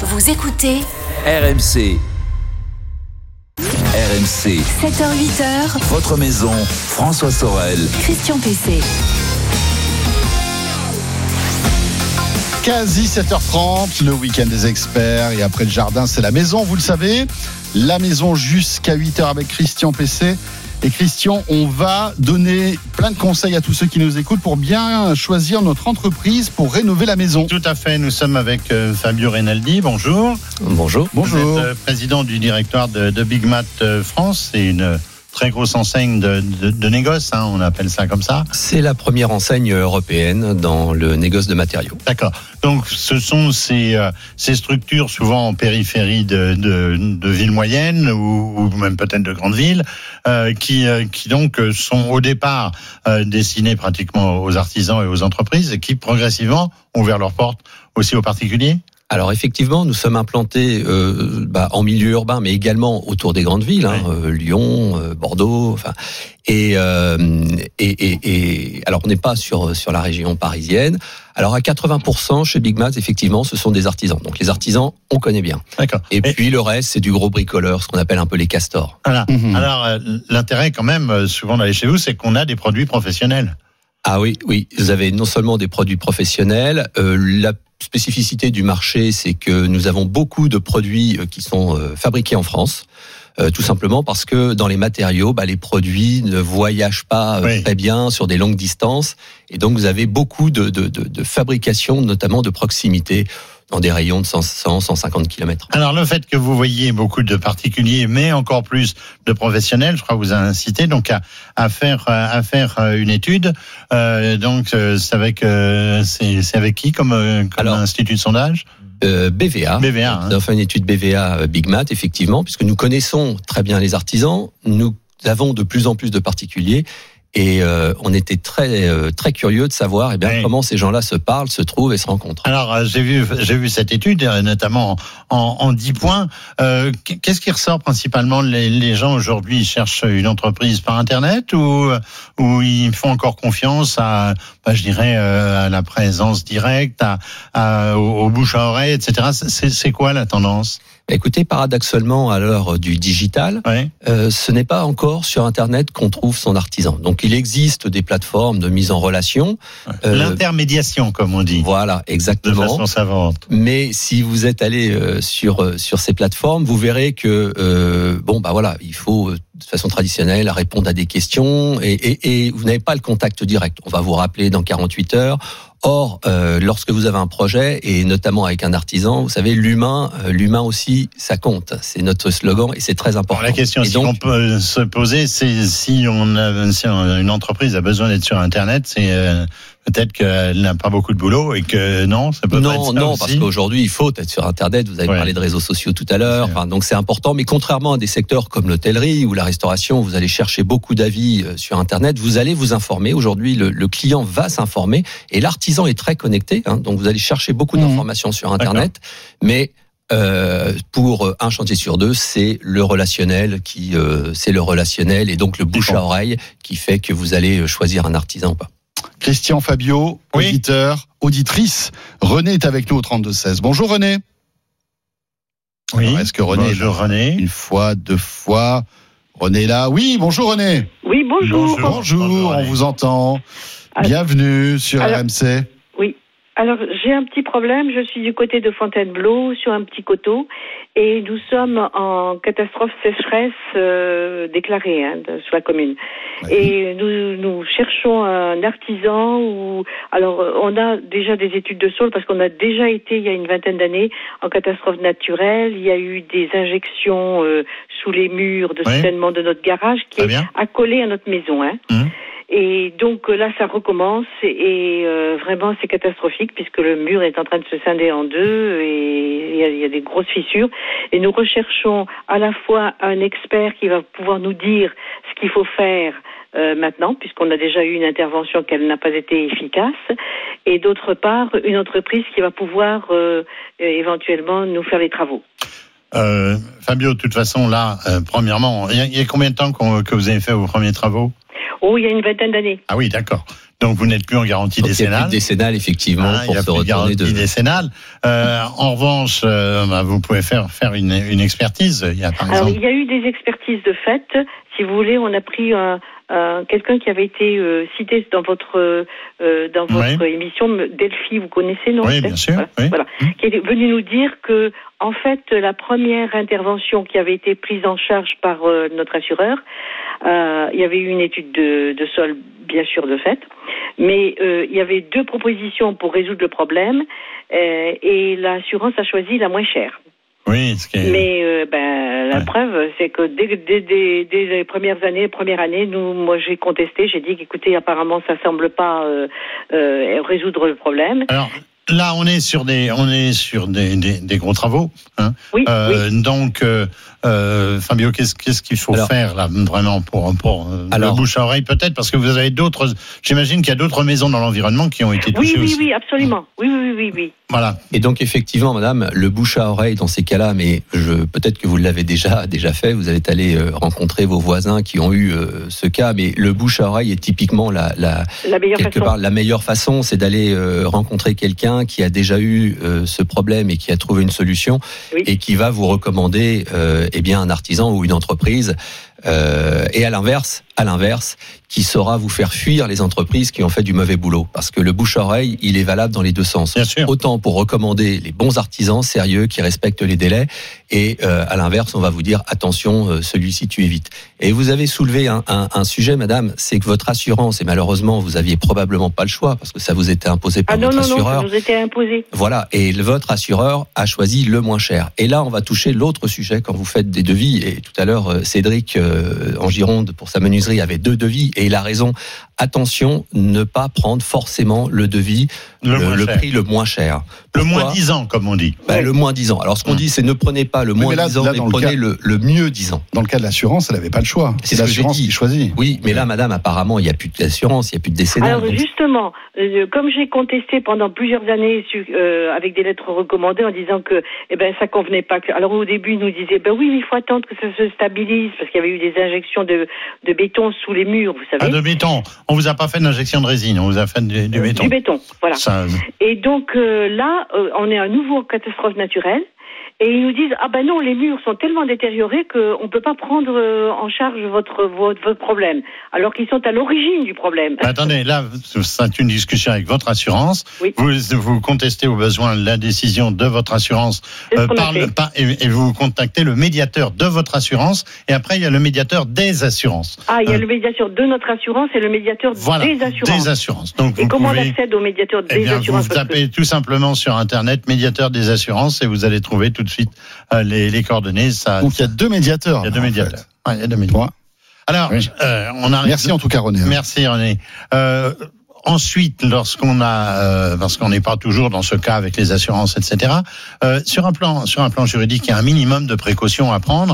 Vous écoutez RMC. RMC. 7h-8h. Votre maison, François Sorel. Christian Pesset. Quasi 7h30, le week-end des experts. Et après le jardin, c'est la maison, vous le savez. La maison jusqu'à 8h avec Christian Pesset. Et Christian, on va donner plein de conseils à tous ceux qui nous écoutent pour bien choisir notre entreprise pour rénover la maison. Tout à fait, nous sommes avec Fabio Rinaldi, bonjour. Bonjour. Vous êtes président du directoire de Big Mat France, c'est une très grosse enseigne de négoce, hein, on appelle ça comme ça. C'est la première enseigne européenne dans le négoce de matériaux. D'accord, donc ce sont ces structures souvent en périphérie de villes moyennes ou même peut-être de grandes villes qui donc sont au départ destinées pratiquement aux artisans et aux entreprises et qui progressivement ont ouvert leurs portes aussi aux particuliers. Alors effectivement, nous sommes implantés en milieu urbain, mais également autour des grandes villes, Lyon, Bordeaux. Enfin, et alors on n'est pas sur la région parisienne. Alors à 80% chez Big Mat, effectivement, ce sont des artisans. Donc les artisans, on connaît bien. D'accord. Et puis le reste, c'est du gros bricoleur, ce qu'on appelle un peu les castors. Voilà. Alors l'intérêt quand même, souvent d'aller chez vous, c'est qu'on a des produits professionnels. Ah oui, vous avez non seulement des produits professionnels, la spécificité du marché, c'est que nous avons beaucoup de produits qui sont fabriqués en France, tout simplement parce que dans les matériaux, les produits ne voyagent pas très bien sur des longues distances, et donc vous avez beaucoup de fabrication, notamment de proximité, dans des rayons de 150 km. Alors le fait que vous voyez beaucoup de particuliers, mais encore plus de professionnels, je crois que vous avez incité donc à faire une étude. Donc c'est avec qui comme institut de sondage? BVA. Nous avons fait une étude BVA Big Mat, effectivement, puisque nous connaissons très bien les artisans. Nous avons de plus en plus de particuliers. Et on était très curieux de savoir comment ces gens-là se parlent, se trouvent et se rencontrent. Alors j'ai vu cette étude, notamment en 10 points. Qu'est-ce qui ressort principalement? Les gens aujourd'hui cherchent une entreprise par Internet ou ils font encore confiance à la présence directe, au bouche à oreille, etc. C'est quoi la tendance? Écoutez, paradoxalement, à l'heure du digital, ce n'est pas encore sur Internet qu'on trouve son artisan. Donc, il existe des plateformes de mise en relation. L'intermédiation, comme on dit. Voilà, exactement. De façon savante. Mais si vous êtes allé sur ces plateformes, vous verrez que il faut de façon traditionnelle répondre à des questions et vous n'avez pas le contact direct. On va vous rappeler dans 48 heures. Or, lorsque vous avez un projet, et notamment avec un artisan, vous savez, l'humain aussi, ça compte. C'est notre slogan et c'est très important. Alors la question qu'on peut se poser, c'est si une entreprise a besoin d'être sur Internet, c'est peut-être qu'elle n'a pas beaucoup de boulot et que ça peut pas être ça Non, aussi. parce qu'aujourd'hui, il faut être sur Internet. Vous avez parlé de réseaux sociaux tout à l'heure. Donc c'est important. Mais contrairement à des secteurs comme l'hôtellerie ou la restauration, vous allez chercher beaucoup d'avis sur Internet. Vous allez vous informer. Aujourd'hui, le client va s'informer et l'artisan est très connecté. Donc vous allez chercher beaucoup d'informations sur Internet. D'accord. Mais pour un chantier sur deux, c'est le relationnel et donc le bouche à oreille qui fait que vous allez choisir un artisan ou pas. Christian, Fabio, auditeur, auditrice. René est avec nous au 32-16. Bonjour René. Oui. Alors, est-ce que René bonjour René. Une fois, deux fois. René est là. Oui, bonjour René. Oui, bonjour. Bonjour, on vous entend. Bienvenue sur RMC. Oui. Alors, j'ai un petit problème. Je suis du côté de Fontainebleau, sur un petit coteau, et nous sommes en catastrophe sécheresse déclarée sur la commune. Oui. Et nous cherchons un artisan alors, on a déjà des études de sol parce qu'on a déjà été, il y a une vingtaine d'années, en catastrophe naturelle. Il y a eu des injections sous les murs de soutènement de notre garage qui est accolé à notre maison. Et donc là, ça recommence et vraiment c'est catastrophique puisque le mur est en train de se scinder en deux et il y a des grosses fissures. Et nous recherchons à la fois un expert qui va pouvoir nous dire ce qu'il faut faire maintenant, puisqu'on a déjà eu une intervention qu'elle n'a pas été efficace, et d'autre part, une entreprise qui va pouvoir éventuellement nous faire les travaux. Fabio, de toute façon, là, premièrement, il y a combien de temps que vous avez fait vos premiers travaux ? Oh, il y a une vingtaine d'années. Ah oui, d'accord. Donc vous n'êtes plus en garantie décennale. Il n'y a plus de décennale, effectivement, pour se retourner de décennale. En revanche, vous pouvez faire une expertise. Il y a, par exemple... Alors, il y a eu des expertises de fait. Si vous voulez, on a pris quelqu'un qui avait été cité dans votre émission, Delphi, vous connaissez, non? Oui, bien sûr. Voilà. Qui est venu nous dire que, en fait, la première intervention qui avait été prise en charge par notre assureur, il y avait eu une étude de sol, bien sûr, de fait, mais il y avait 2 propositions pour résoudre le problème, et l'assurance a choisi la moins chère. Oui, mais la preuve, c'est que dès les première année, moi j'ai contesté, j'ai dit qu'écoutez, apparemment ça semble pas résoudre le problème. Alors là, on est sur des gros travaux, hein. Oui. Donc Fabio, qu'est-ce qu'il faut faire là vraiment pour le bouche à oreille peut-être, parce que vous avez j'imagine qu'il y a d'autres maisons dans l'environnement qui ont été touchées aussi. Oui, absolument. Oui. Voilà. Et donc effectivement, madame, le bouche à oreille dans ces cas-là, mais peut-être que vous l'avez déjà fait, vous êtes allé rencontrer vos voisins qui ont eu ce cas, mais le bouche à oreille est typiquement la meilleure façon, c'est d'aller rencontrer quelqu'un qui a déjà eu ce problème et qui a trouvé une solution, et qui va vous recommander un artisan ou une entreprise, et à l'inverse, qui saura vous faire fuir les entreprises qui ont fait du mauvais boulot. Parce que le bouche-à-oreille, il est valable dans les 2 sens. Bien sûr. Autant pour recommander les bons artisans sérieux qui respectent les délais, et à l'inverse, on va vous dire attention, celui-ci tu évites. Et vous avez soulevé un sujet, madame, c'est que votre assurance, et malheureusement vous aviez probablement pas le choix parce que ça vous était imposé par votre assureur. Non, ça nous était imposé. Voilà, et votre assureur a choisi le moins cher. Et là, on va toucher l'autre sujet quand vous faites des devis. Et tout à l'heure, Cédric en Gironde pour sa menuiserie avait 2 devis, et il a raison. Attention, ne pas prendre forcément le devis, le prix le moins cher. Pourquoi? Le moins 10 ans, comme on dit. Le moins 10 ans. Alors, ce qu'on dit, c'est ne prenez pas le moins 10 ans, mais prenez le mieux 10 ans. Dans le cas de l'assurance, elle n'avait pas le choix. C'est l'assurance qui choisit. Oui, mais là, madame, apparemment, il n'y a plus d'assurance, il n'y a plus de décennale. Alors, justement, comme j'ai contesté pendant plusieurs années avec des lettres recommandées en disant que ça convenait pas. Alors, au début, ils nous disaient, oui, mais il faut attendre que ça se stabilise, parce qu'il y avait eu des injections de béton sous les murs, vous savez. Ah, de béton. On vous a pas fait d'injection de résine, on vous a fait du béton. Du béton, voilà. Ça... Et donc là, on est à nouveau en catastrophe naturelle. Et ils nous disent non, les murs sont tellement détériorés qu'on peut pas prendre en charge votre problème, alors qu'ils sont à l'origine du problème. Attendez, là, c'est une discussion avec votre assurance. Oui. Vous contestez au besoin la décision de votre assurance et vous contactez le médiateur de votre assurance, et après il y a le médiateur des assurances. Il y a le médiateur de notre assurance et le médiateur des assurances. Des assurances. Donc et comment on accède au médiateur des assurances? Vous tapez tout simplement sur Internet médiateur des assurances et vous allez trouver tout de suite les coordonnées. Donc il y a 2 médiateurs. Il y a 2 médiateurs. Il y a 2 médiateurs. Alors, on arrive. Merci en tout cas, René. Merci, René. Ensuite, lorsqu'on parce qu'on n'est pas toujours dans ce cas avec les assurances, etc. Sur un plan juridique, il y a un minimum de précautions à prendre.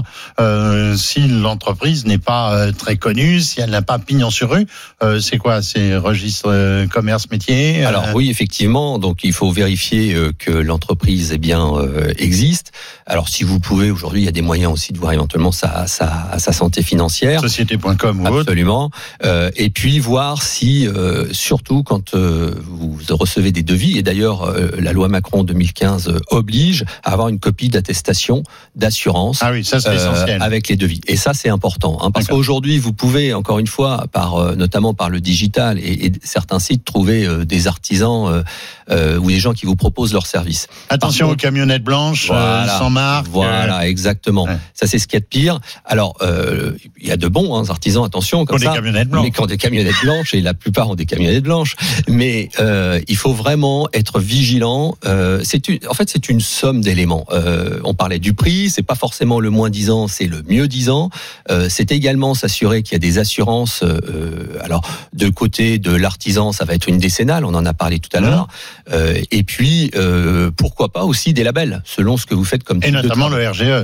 Si l'entreprise n'est pas très connue, si elle n'a pas pignon sur rue, c'est quoi? C'est registre commerce métier. Alors oui, effectivement. Donc il faut vérifier que l'entreprise existe. Alors si vous pouvez, aujourd'hui, il y a des moyens aussi de voir éventuellement sa santé financière. Société.com ou autre. Absolument. Et puis voir si surtout quand vous recevez des devis, et d'ailleurs la loi Macron 2015 oblige à avoir une copie d'attestation d'assurance. Ah oui, ça c'est essentiel. Avec les devis. Et ça c'est important, parce qu'aujourd'hui vous pouvez encore une fois, notamment par le digital et certains sites, trouver des artisans ou des gens qui vous proposent leurs services. Attention aux camionnettes blanches, sans marque. Voilà, exactement. Ouais. Ça c'est ce qu'il y a de pire. Alors il y a de bons artisans, attention, comme ça. Des camionnettes blanches. Mais quand des camionnettes blanches, et la plupart ont des camionnettes blanches. Mais il faut vraiment être vigilant. C'est une somme d'éléments. On parlait du prix, c'est pas forcément le moins 10 ans, c'est le mieux 10 ans. C'est également s'assurer qu'il y a des assurances. Alors de côté de l'artisan, ça va être une décennale, on en a parlé tout à l'heure. Et puis pourquoi pas aussi des labels, selon ce que vous faites comme type de travail. Et notamment le RGE.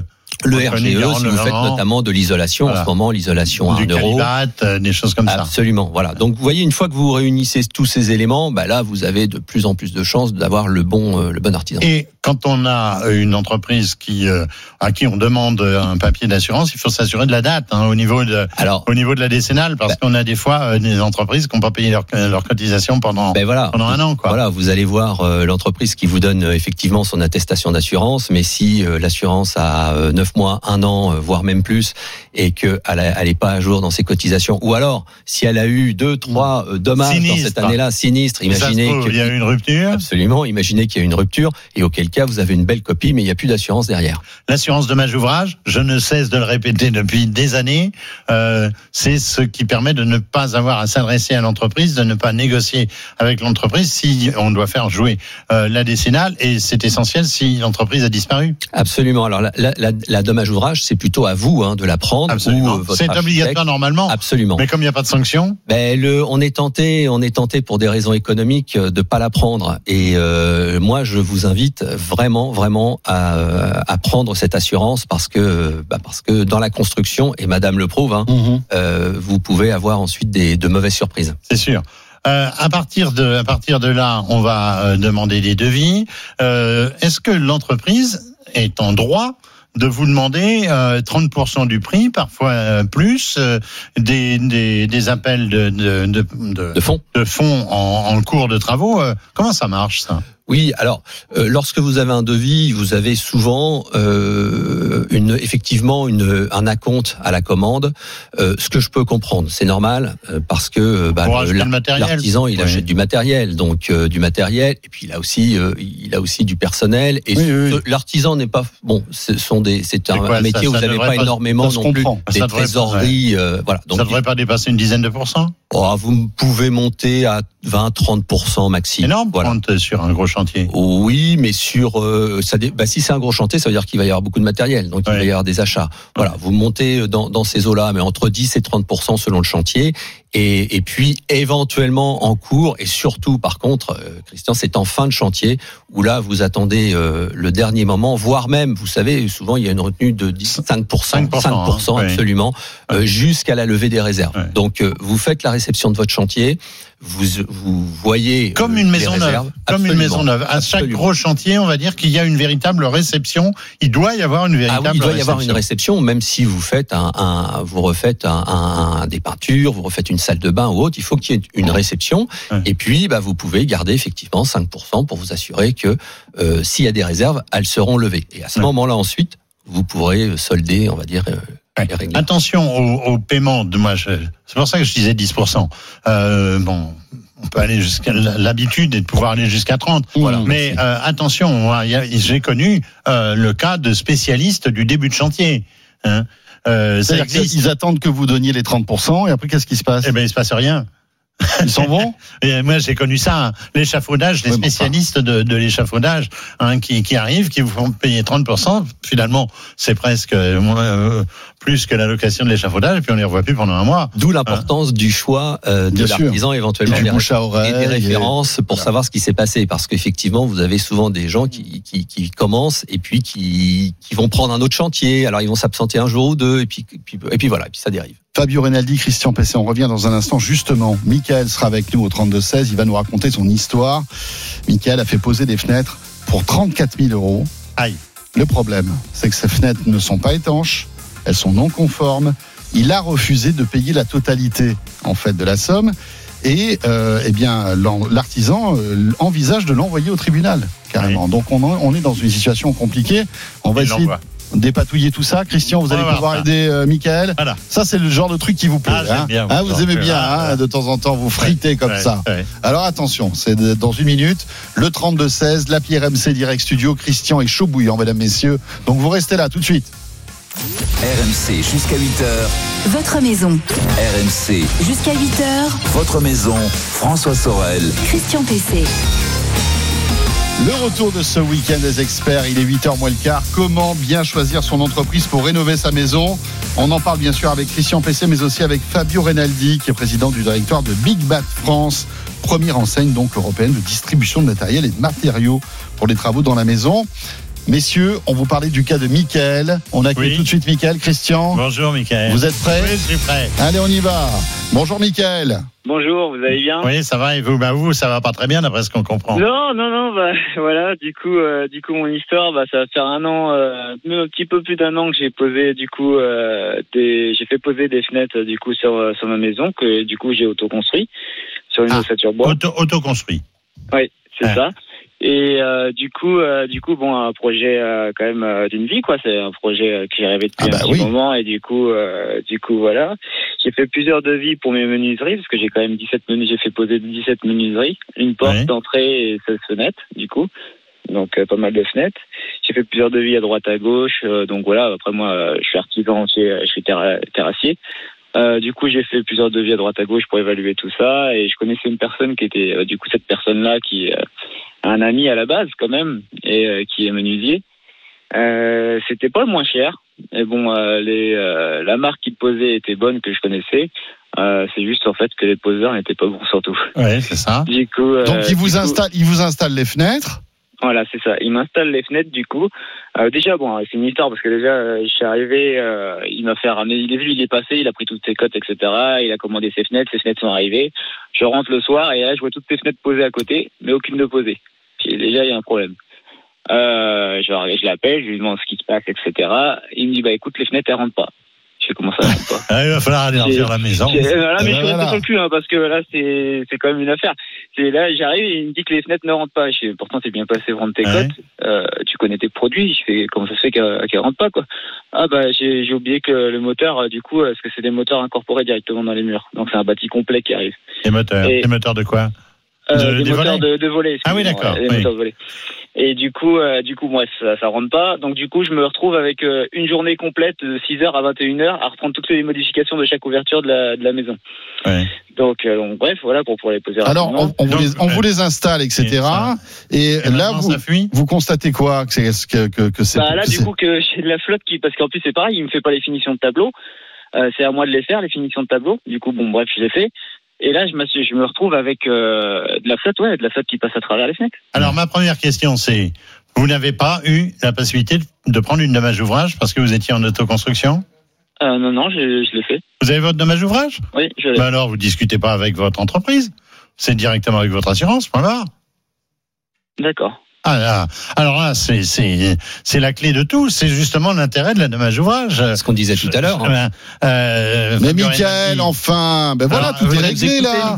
Le RGE, si vous faites notamment de l'isolation, en ce moment, l'isolation à 1 euro. Des choses comme ça. Absolument, voilà. Donc, vous voyez, une fois que vous réunissez tous ces éléments, là, vous avez de plus en plus de chances d'avoir le bon artisan. Et quand on a une entreprise à qui on demande un papier d'assurance, il faut s'assurer de la date, au niveau de la décennale, parce qu'on a des fois des entreprises qui n'ont pas payé leur cotisation pendant un an, quoi. Voilà, vous allez voir l'entreprise qui vous donne effectivement son attestation d'assurance, mais si l'assurance a 9 mois, 1 an, voire même plus, et qu'elle n'est pas à jour dans ses cotisations, ou alors si elle a eu 2, 3 dommages dans cette année-là, sinistres, imaginez qu'il y a eu une rupture. Absolument, imaginez qu'il y a une rupture, et auquel cas vous avez une belle copie, mais il n'y a plus d'assurance derrière. L'assurance dommage ouvrage, je ne cesse de le répéter depuis des années, c'est ce qui permet de ne pas avoir à s'adresser à l'entreprise, de ne pas négocier avec l'entreprise si on doit faire jouer la décennale, et c'est essentiel si l'entreprise a disparu. Absolument. Alors la dommage ouvrage, c'est plutôt à vous de la prendre. Absolument. Ou votre c'est obligatoire normalement. Absolument. Mais comme il n'y a pas de sanction, on est tenté pour des raisons économiques de pas la prendre. Et moi, je vous invite vraiment à prendre cette assurance parce que dans la construction, et Madame le prouve, vous pouvez avoir ensuite de mauvaises surprises. C'est sûr. À partir de là, on va demander des devis. Est-ce que l'entreprise est en droit de vous demander 30% du prix, parfois plus, des appels de fonds en cours de travaux? Comment ça marche, ça? Oui, alors lorsque vous avez un devis, vous avez souvent effectivement un acompte à la commande. Ce que je peux comprendre, c'est normal parce que l'artisan il achète du matériel, donc du matériel, et puis il a aussi du personnel. Et l'artisan n'est pas c'est un métier où vous n'avez pas énormément non plus des trésoreries. Voilà. Donc ça ne devrait pas dépasser une dizaine de pourcents. Vous pouvez monter à 20-30% maximum. Énorme, sur un gros chantier. Oui, mais si c'est un gros chantier, ça veut dire qu'il va y avoir beaucoup de matériel, donc il va y avoir des achats. Voilà, vous montez dans ces eaux-là, mais entre 10 et 30% selon le chantier. Et puis éventuellement en cours, et surtout par contre, Christian, c'est en fin de chantier où là vous attendez le dernier moment, voire même, vous savez, souvent il y a une retenue de 5% absolument, jusqu'à la levée des réserves. Ouais. Donc vous faites la réception de votre chantier, vous voyez comme une maison neuve, À chaque gros chantier, on va dire qu'il y a une véritable réception. Il doit y avoir une véritable réception. Il doit y avoir une réception, même si vous faites vous refaites des peintures, vous refaites une salle de bain ou autre, il faut qu'il y ait une réception. Ouais. Et puis, vous pouvez garder effectivement 5% pour vous assurer que s'il y a des réserves, elles seront levées. Et à ce moment-là, ensuite, vous pourrez solder, on va dire. Attention au paiement c'est pour ça que je disais 10%. On peut aller jusqu'à l'habitude et de pouvoir aller jusqu'à 30. Voilà. Mais attention, j'ai connu le cas de spécialistes du début de chantier. C'est-à-dire qu'ils attendent que vous donniez les 30% et après qu'est-ce qui se passe? Il se passe rien. Ils s'en vont. Et moi j'ai connu ça, l'échafaudage, les spécialistes de l'échafaudage qui arrivent, qui vous font payer 30%. Finalement, c'est presque plus que l'allocation de l'échafaudage, et puis on les revoit plus pendant un mois. D'où l'importance du choix de l'artisan, éventuellement et des références pour savoir ce qui s'est passé, parce qu'effectivement vous avez souvent des gens qui commencent et puis qui vont prendre un autre chantier, alors ils vont s'absenter un jour ou deux et puis voilà, et puis ça dérive. Fabio Renaldi, Christian Pesset, on revient dans un instant. Justement, Michael sera avec nous au 32-16. Il va nous raconter son histoire. Michael a fait poser des fenêtres pour 34 000 €. Aïe. Le problème, c'est que ces fenêtres ne sont pas étanches. Elles sont non conformes. Il a refusé de payer la totalité, en fait, de la somme. Et, l'artisan envisage de l'envoyer au tribunal, carrément. Oui. Donc, on est dans une situation compliquée. On va essayer dépatouiller tout ça. Christian, vous allez pouvoir aider Michael. Voilà. Ça, c'est le genre de truc qui vous plaît. Vous aimez bien, de temps en temps, vous fritez comme ça. Ouais. Alors attention, c'est dans une minute. Le 32-16, l'appli RMC Direct Studio. Christian est chaud bouillant, mesdames, messieurs. Donc vous restez là tout de suite. RMC jusqu'à 8h. Votre maison. RMC jusqu'à 8h. Votre maison. François Sorel. Christian Pesset. Le retour de ce week-end des experts, il est 8h moins le quart. Comment bien choisir son entreprise pour rénover sa maison? On en parle bien sûr avec Christian Pesset, mais aussi avec Fabio Renaldi, qui est président du directoire de Big Bat France, première enseigne donc européenne de distribution de matériel et de matériaux pour les travaux dans la maison. Messieurs, on vous parlait du cas de Mickaël. On accueille tout de suite Mickaël. Christian. Bonjour Mickaël. Vous êtes prêts ? Oui, je suis prêt. Allez, on y va. Bonjour Mickaël. Bonjour, vous allez bien ? Oui, ça va, et vous ? Vous, ça va pas très bien d'après ce qu'on comprend. Non, voilà, du coup, mon histoire, ça va faire un an, même un petit peu plus d'un an que j'ai posé, j'ai fait poser des fenêtres, sur ma maison, que, j'ai autoconstruit, sur une ossature bois. Autoconstruit. Oui, c'est ça. Et un projet quand même d'une vie, quoi. C'est un projet que j'ai rêvé depuis un petit moment, et du coup, voilà. J'ai fait plusieurs devis pour mes menuiseries, parce que j'ai quand même j'ai fait poser 17 menuiseries, une porte d'entrée et 16 fenêtres, donc pas mal de fenêtres. J'ai fait plusieurs devis à droite à gauche, donc voilà. Après moi, je suis artisan, je suis terrassier. J'ai fait plusieurs devis à droite à gauche pour évaluer tout ça, et je connaissais une personne qui était cette personne-là qui un ami à la base quand même, et qui est menuisier. C'était pas le moins cher, et la marque qu'il posait était bonne, que je connaissais. C'est juste en fait que les poseurs n'étaient pas bons surtout. Ouais, c'est ça. Donc il vous installe les fenêtres. Voilà, c'est ça. Il m'installe les fenêtres, déjà, c'est une histoire, parce que déjà, je suis arrivé, il m'a fait ramener, il est passé, il a pris toutes ses cotes, etc. Il a commandé ses fenêtres sont arrivées. Je rentre le soir, et là, je vois toutes ces fenêtres posées à côté, mais aucune de posée. Puis, déjà, il y a un problème. Je l'appelle, je lui demande ce qui se passe, etc. Il me dit, écoute, les fenêtres, elles rentrent pas. Je sais comment ça rentre pas. Il va falloir aller faire la maison. Mais je suis resté sur le cul, parce que là, c'est quand même une affaire. Là, j'arrive et il me dit que les fenêtres ne rentrent pas. Pourtant, t'es bien passé vendre tes cotes. Tu connais tes produits. Je fais, comment ça se fait qu'elles rentrent pas, quoi? J'ai oublié que le moteur, parce que c'est des moteurs incorporés directement dans les murs. Donc, c'est un bâti complet qui arrive. Les moteurs de quoi? Des moteurs de volets. Ah oui, d'accord. Les moteurs de volets. Et bref, ça rentre pas. Donc, je me retrouve avec une journée complète de 6h à 21h à reprendre toutes les modifications de chaque ouverture de la maison. Ouais. Donc, bref, voilà, pour les poser. Alors, on vous les installe, etc. Et là, vous constatez quoi? Que c'est que j'ai de la flotte parce qu'en plus, c'est pareil, il me fait pas les finitions de tableau. C'est à moi de les faire, les finitions de tableau. Bref, je les fais. Et là, je me retrouve avec de la flotte qui passe à travers les fenêtres. Alors, ma première question, c'est, vous n'avez pas eu la possibilité de prendre une dommage ouvrage parce que vous étiez en autoconstruction? Non, je l'ai fait. Vous avez votre dommage ouvrage? Oui, je l'ai. Alors, vous discutez pas avec votre entreprise? C'est directement avec votre assurance, point barre. D'accord. Alors là, c'est la clé de tout. C'est justement l'intérêt de la dommage ouvrage. Ce qu'on disait tout à l'heure. Mais Mickaël, enfin, voilà, tout est réglé là.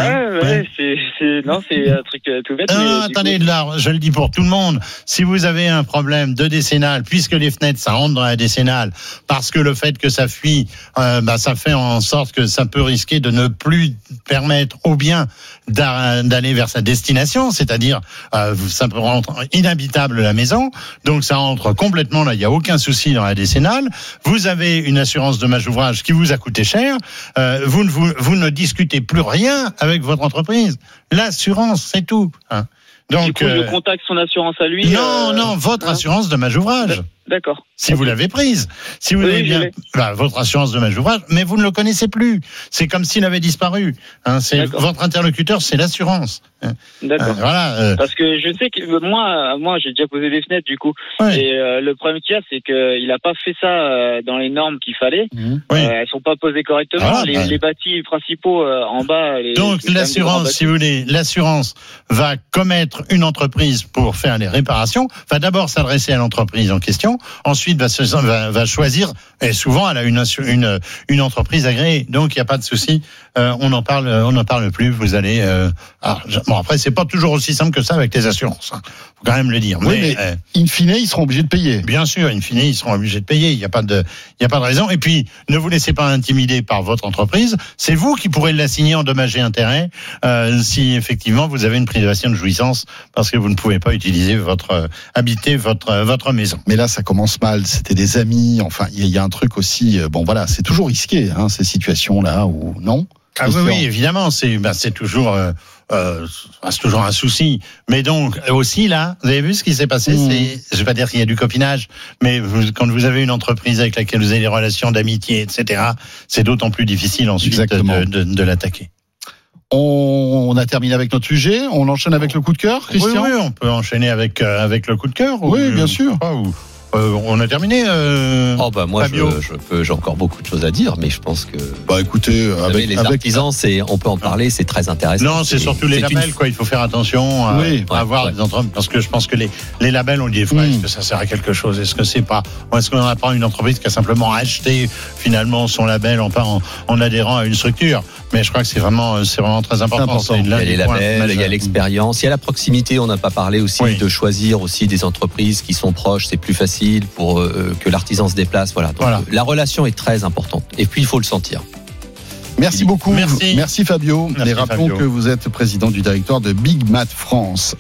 C'est un truc tout bête. Attendez, là, je le dis pour tout le monde. Si vous avez un problème de décennale, puisque les fenêtres, ça rentre dans la décennale, parce que le fait que ça fuit, ça fait en sorte que ça peut risquer de ne plus permettre au bien d'aller vers sa destination, c'est-à-dire ça peut rendre inhabitable la maison, donc ça rentre complètement là, il n'y a aucun souci dans la décennale. Vous avez une assurance dommage ouvrage qui vous a coûté cher, vous ne discutez plus rien avec votre entreprise. L'assurance, c'est tout. Donc, du coup, je contacte son assurance à lui. Non, votre assurance dommage ouvrage. D'accord. Si vous l'avez prise, si vous avez bien votre assurance dommage ouvrage, mais vous ne le connaissez plus. C'est comme s'il avait disparu. C'est votre interlocuteur, c'est l'assurance. D'accord. Parce que je sais que moi, j'ai déjà posé des fenêtres du coup. Ouais. Et le problème qu'il y a, c'est qu'il a pas fait ça dans les normes qu'il fallait. Elles sont pas posées correctement. Les bâtis principaux en bas. Donc l'assurance, si vous voulez, l'assurance va commettre une entreprise pour faire les réparations. Enfin, d'abord s'adresser à l'entreprise en question. Ensuite, va choisir, et souvent elle a une entreprise agréée, donc il n'y a pas de souci. On n'en parle plus. Vous allez. Après, c'est pas toujours aussi simple que ça avec les assurances. Faut quand même le dire. Oui, mais in fine, ils seront obligés de payer. Bien sûr, in fine, ils seront obligés de payer. Il n'y a pas de raison. Et puis, ne vous laissez pas intimider par votre entreprise. C'est vous qui pourrez l'assigner en dommages et intérêts si effectivement vous avez une privation de jouissance parce que vous ne pouvez pas utiliser habiter votre maison. Mais là, ça commence mal. C'était des amis. Enfin, il y a un truc aussi. C'est toujours risqué, ces situations-là où non. Oui, évidemment, c'est toujours un souci. Mais donc aussi là, vous avez vu ce qui s'est passé. Je vais pas dire qu'il y a du copinage, mais quand vous avez une entreprise avec laquelle vous avez des relations d'amitié, etc., c'est d'autant plus difficile ensuite de l'attaquer. On a terminé avec notre sujet. On enchaîne avec le coup de cœur, Christian. Oui, on peut enchaîner avec le coup de cœur. Oui, bien sûr. On a terminé. Moi, Fabio. j'ai encore beaucoup de choses à dire, mais je pense que. Écoutez, les artisans, on peut en parler, c'est très intéressant. Non, c'est surtout les labels, quoi. Il faut faire attention à avoir des entreprises, parce que je pense que les labels, on dit, est-ce que ça sert à quelque chose? Est-ce qu'on n'a pas une entreprise qui a simplement acheté finalement son label en adhérant à une structure? Mais je crois que c'est vraiment très important. Il y a les labels, il y a l'expérience, il y a la proximité. On n'a pas parlé aussi de choisir aussi des entreprises qui sont proches. C'est plus facile pour que l'artisan se déplace. Voilà. Donc, la relation est très importante. Et puis, il faut le sentir. Merci beaucoup. Merci Fabio. Et rappelons que vous êtes président du directoire de Big Mat France.